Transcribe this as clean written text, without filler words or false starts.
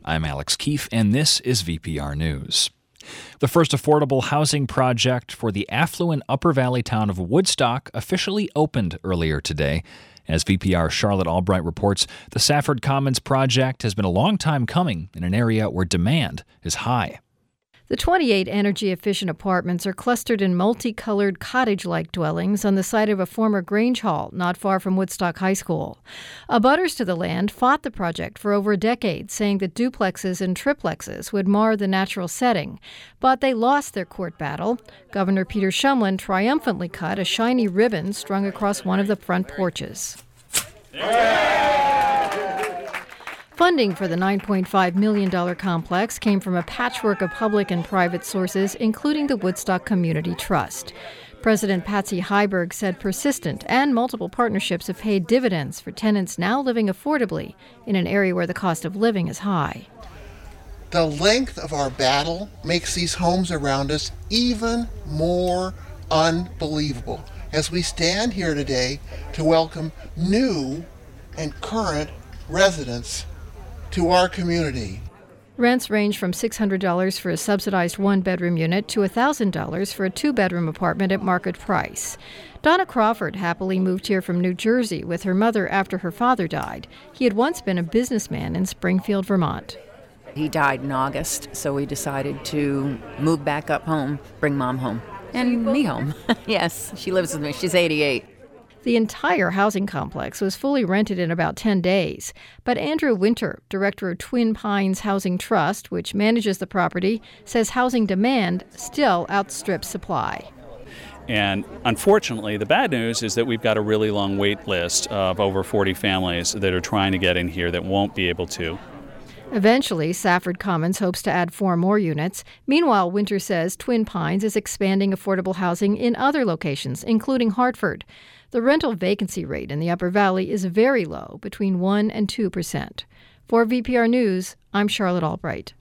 I'm Alex Keefe, and this is VPR News. The first affordable housing project for the affluent Upper Valley town of Woodstock officially opened earlier today. As VPR's Charlotte Albright reports, the Safford Commons project has been a long time coming in an area where demand is high. The 28 energy-efficient apartments are clustered in multicolored cottage-like dwellings on the site of a former Grange Hall not far from Woodstock High School. Abutters to the land fought the project for over a decade, saying that duplexes and triplexes would mar the natural setting. But they lost their court battle. Governor Peter Shumlin triumphantly cut a shiny ribbon strung across one of the front porches. Funding for the $9.5 million complex came from a patchwork of public and private sources, including the Woodstock Community Trust. President Patsy Heiberg said persistent and multiple partnerships have paid dividends for tenants now living affordably in an area where the cost of living is high. The length of our battle makes these homes around us even more unbelievable as we stand here today to welcome new and current residents to our community. Rents range from $600 for a subsidized one-bedroom unit to $1,000 for a two-bedroom apartment at market price. Donna Crawford happily moved here from New Jersey with her mother after her father died. He had once been a businessman in Springfield, Vermont. He died in August, so we decided to move back up home, bring Mom home, and me home. Yes, she lives with me. She's 88. The entire housing complex was fully rented in about 10 days. But Andrew Winter, director of Twin Pines Housing Trust, which manages the property, says housing demand still outstrips supply. And unfortunately, the bad news is that we've got a really long wait list of over 40 families that are trying to get in here that won't be able to. Eventually, Safford Commons hopes to add 4 more units. Meanwhile, Winter says Twin Pines is expanding affordable housing in other locations, including Hartford. The rental vacancy rate in the Upper Valley is very low, between 1% and 2%. For VPR News, I'm Charlotte Albright.